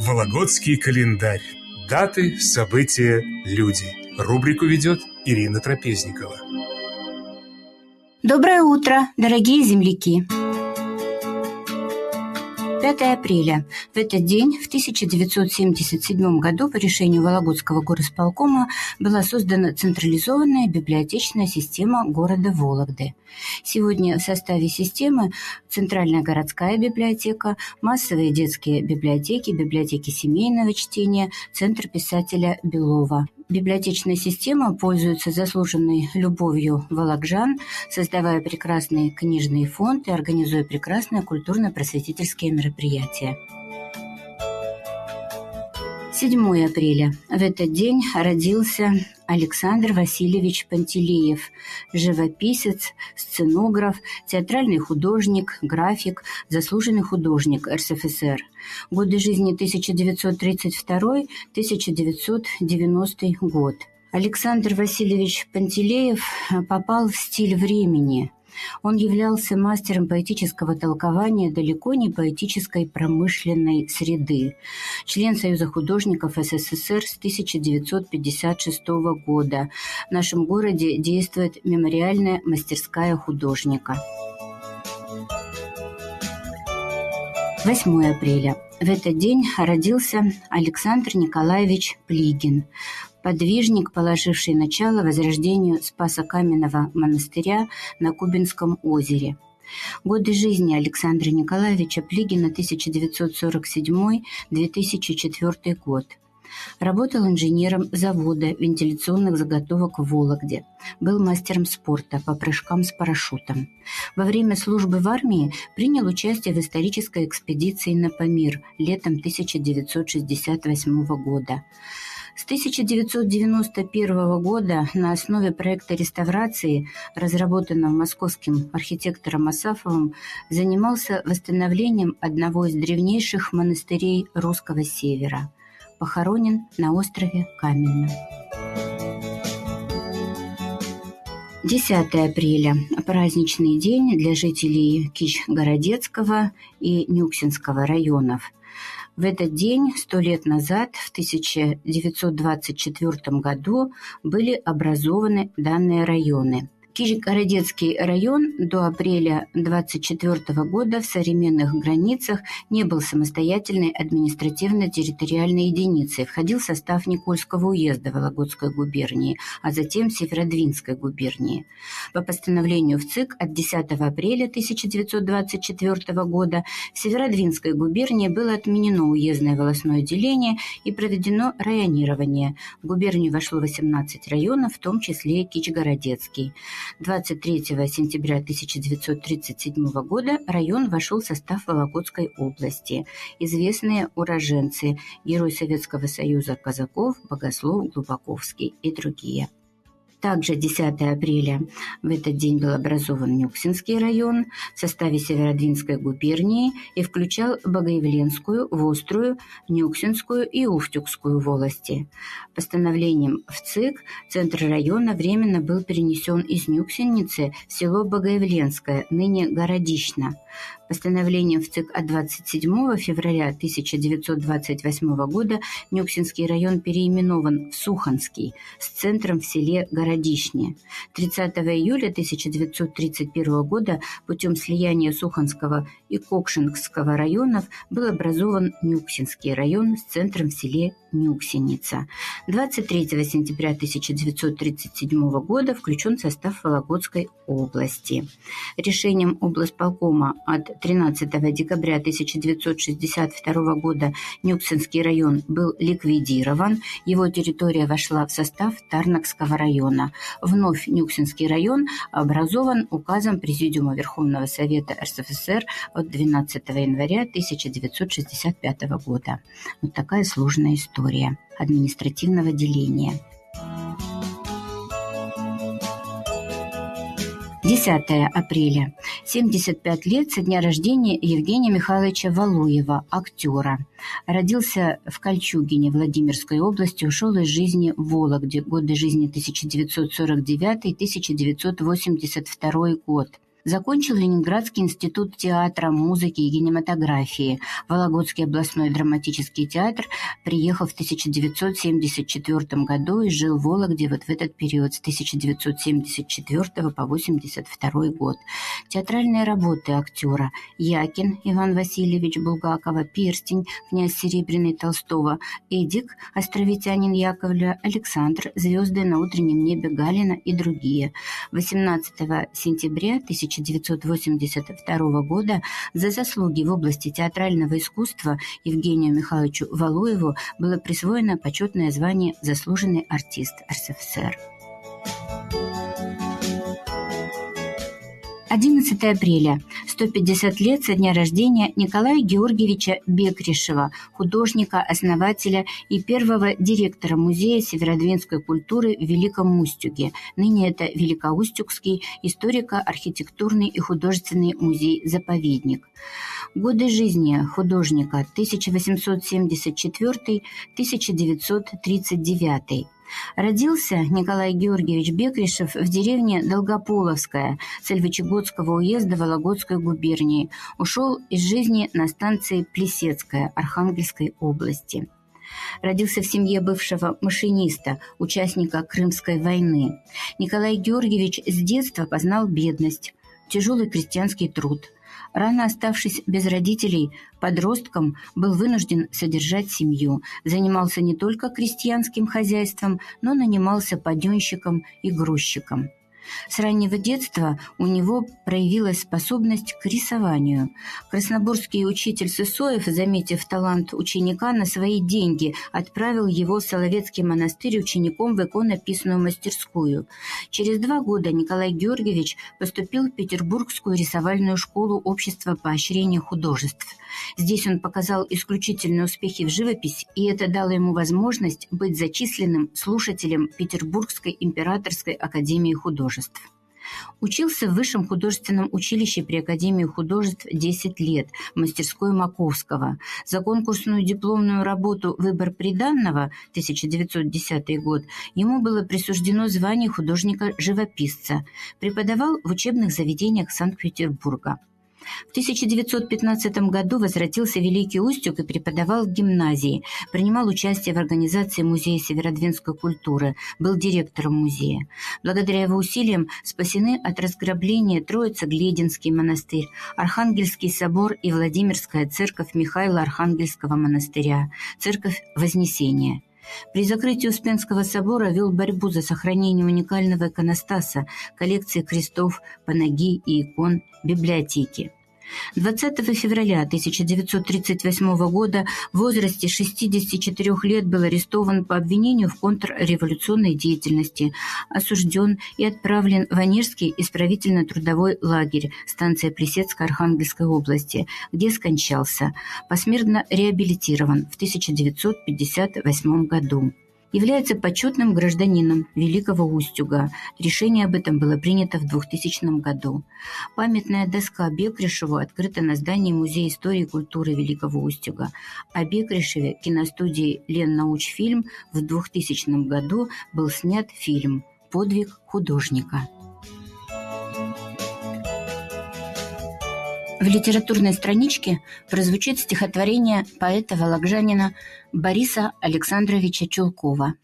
Вологодский календарь. Даты, события, люди. Рубрику ведет Ирина Трапезникова. Доброе утро, дорогие земляки! 5 апреля. В этот день, в 1977 году, по решению Вологодского горосполкома была создана централизованная библиотечная система города Вологды. Сегодня в составе системы Центральная городская библиотека, массовые детские библиотеки, библиотеки семейного чтения, Центр писателя Белова. Библиотечная система пользуется заслуженной любовью вологжан, создавая прекрасный книжный фонд и организуя прекрасные культурно-просветительские мероприятия. 7 апреля. В этот день родился Александр Васильевич Пантелеев, живописец, сценограф, театральный художник, график, заслуженный художник РСФСР. Годы жизни 1932-1990 год. Александр Васильевич Пантелеев попал в стиль времени. Он являлся мастером поэтического толкования далеко не поэтической промышленной среды. Член Союза художников СССР с 1956 года. В нашем городе действует мемориальная мастерская художника. 8 апреля. В этот день родился Александр Николаевич Плигин, подвижник, положивший начало возрождению Спасо-Каменного монастыря на Кубинском озере. Годы жизни Александра Николаевича Плигина 1947-2004 год. Работал инженером завода вентиляционных заготовок в Вологде. Был мастером спорта по прыжкам с парашютом. Во время службы в армии принял участие в исторической экспедиции на Памир летом 1968 года. С 1991 года на основе проекта реставрации, разработанного московским архитектором Асафовым, занимался восстановлением одного из древнейших монастырей Русского Севера. Похоронен на острове Каменном. 10 апреля. Праздничный день для жителей Кич-Городецкого и Нюксинского районов. В этот день, 100 лет назад, в 1924 году, были образованы данные районы. Кич-Городецкий район до апреля 1924 года в современных границах не был самостоятельной административно-территориальной единицей, входил в состав Никольского уезда Вологодской губернии, а затем Северодвинской губернии. По постановлению ВЦИК от 10 апреля 1924 года в Северодвинской губернии было отменено уездное волостное деление и проведено районирование. В губернию вошло 18 районов, в том числе Кич-Городецкий. 23 сентября 1937 года район вошел в состав Вологодской области. Известные уроженцы, герой Советского Союза казаков, богослов Глубоковский и другие. Также 10 апреля в этот день был образован Нюксинский район в составе Северодвинской губернии и включал Богоявленскую, Вострую, Нюксинскую и Уфтюкскую волости. Постановлением ВЦИК центр района временно был перенесен из Нюксинницы в село Богоявленское, ныне Городищно. Постановлением ВЦИК от 27 февраля 1928 года Нюксинский район переименован в Суханский с центром в селе Городищне. 30 июля 1931 года путем слияния Суханского и Кокшинского районов был образован Нюксинский район с центром в селе Нюксиница. 23 сентября 1937 года включен в состав Вологодской области. Решением облсполкома от 13 декабря 1962 года Нюксинский район был ликвидирован, его территория вошла в состав Тарнакского района. Вновь Нюксинский район образован указом Президиума Верховного Совета РСФСР от 12 января 1965 года. Вот такая сложная история административного деления. 10 апреля. 75 лет со дня рождения Евгения Михайловича Валуева, актера. Родился в Кольчугине Владимирской области, ушел из жизни в Вологде. Годы жизни 1949-1982 год. Закончил Ленинградский институт театра, музыки и кинематографии. Вологодский областной драматический театр. Приехал в 1974 году и жил в Вологде вот в этот период с 1974 по 1982 год. Театральные работы актера: Якин Иван Васильевич Булгакова, Перстень князь Серебряный Толстого, Эдик островитянин Яковля, Александр, Звезды на утреннем небе Галина и другие. 18 сентября 1982 года за заслуги в области театрального искусства Евгению Михайловичу Валуеву было присвоено почетное звание «Заслуженный артист РСФСР». 11 апреля. 150 лет со дня рождения Николая Георгиевича Бекрешева, художника, основателя и первого директора Музея северодвинской культуры в Великом Устюге. Ныне это Великоустюгский историко-архитектурный и художественный музей-заповедник. Годы жизни художника 1874-1939. Родился Николай Георгиевич Бекрешев в деревне Долгополовская Сольвычегодского уезда Вологодской губернии. Ушел из жизни на станции Плесецкая Архангельской области. Родился в семье бывшего машиниста, участника Крымской войны. Николай Георгиевич с детства познал бедность, тяжелый крестьянский труд. Рано оставшись без родителей, подростком был вынужден содержать семью. Занимался не только крестьянским хозяйством, но нанимался паденщиком и грузчиком. С раннего детства у него проявилась способность к рисованию. Краснобурский учитель Сысоев, заметив талант ученика, на свои деньги отправил его в Соловецкий монастырь учеником в иконописную мастерскую. Через 2 года Николай Георгиевич поступил в Петербургскую рисовальную школу Общества поощрения художеств. Здесь он показал исключительные успехи в живописи, и это дало ему возможность быть зачисленным слушателем Петербургской императорской академии художеств. Учился в Высшем художественном училище при Академии художеств 10 лет в мастерской Маковского. За конкурсную дипломную работу «Выбор приданного» 1910 год ему было присуждено звание художника-живописца. Преподавал в учебных заведениях Санкт-Петербурга. В 1915 году возвратился в Великий Устюг и преподавал в гимназии, принимал участие в организации Музея северодвинской культуры, был директором музея. Благодаря его усилиям спасены от разграбления Троице-Глединский монастырь, Архангельский собор и Владимирская церковь Михаила Архангельского монастыря, церковь Вознесения. При закрытии Успенского собора вел борьбу за сохранение уникального иконостаса, коллекции крестов, панагий и икон, библиотеки. 20 февраля 1938 года в возрасте 64 лет был арестован по обвинению в контрреволюционной деятельности, осужден и отправлен в Онежский исправительно-трудовой лагерь, станция Плесецкая Архангельской области, где скончался, посмертно реабилитирован в 1958 году. Является почетным гражданином Великого Устюга. Решение об этом было принято в 2000 году. Памятная доска Бекрешеву открыта на здании Музея истории и культуры Великого Устюга. О Бекрешеве киностудии «Леннаучфильм» в 2000 году был снят фильм «Подвиг художника». В литературной страничке прозвучит стихотворение поэта-вологжанина Бориса Александровича Чулкова.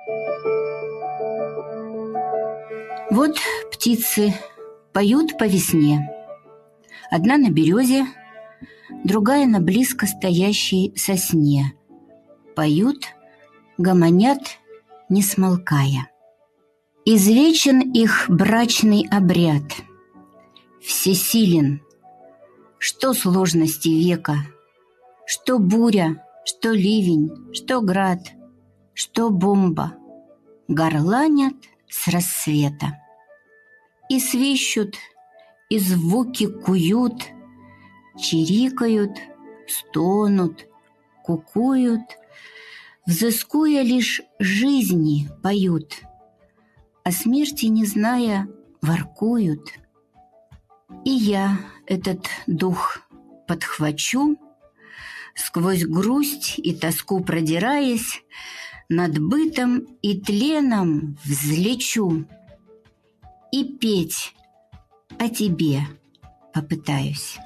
Вот птицы поют по весне. Одна на березе, другая на близко стоящей сосне. Поют, гомонят, не смолкая. Извечен их брачный обряд, всесилен. Что сложности века, что буря, что ливень, что град, что бомба, горланят с рассвета. И свищут, и звуки куют, чирикают, стонут, кукуют, взыскуя лишь жизни поют, о смерти не зная воркуют. И я этот дух подхвачу, сквозь грусть и тоску продираясь, над бытом и тленом взлечу и петь о тебе попытаюсь.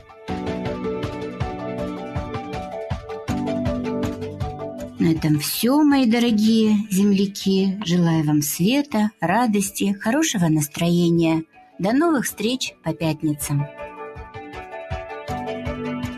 На этом все, мои дорогие земляки. Желаю вам света, радости, хорошего настроения. До новых встреч по пятницам.